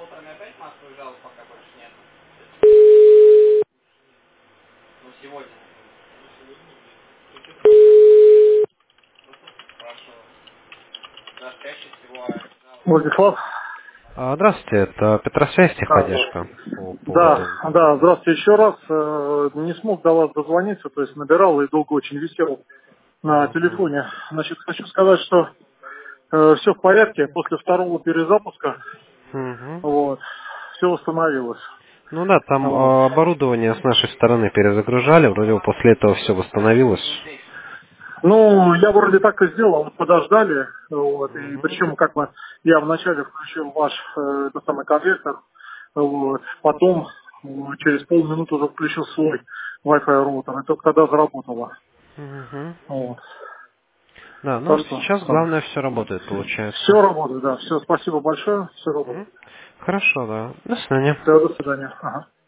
Владислав? Здравствуйте, это Петросвязь, Да, Техподдержка по да, поводу... да, здравствуйте еще раз. Не смог до вас дозвониться, то есть набирал и долго очень висел на Мгм. телефоне. Значит, хочу сказать, что все в порядке. После второго перезапуска Мгм. вот, все восстановилось. Ну да, там Вот. оборудование с нашей стороны перезагружали, вроде бы после этого все восстановилось. Ну, я вроде так и сделал, подождали, вот, и Мгм. причем как бы я вначале включил ваш этот самый конвертер, вот, потом через полминуты уже включил свой Wi-Fi роутер, и только тогда заработало. Мгм. Вот. Да, ну Так что сейчас главное все работает, получается. все работает, да. Все, спасибо большое, все Мгм. работает. Хорошо, да. До свидания. Все, до свидания. Ага.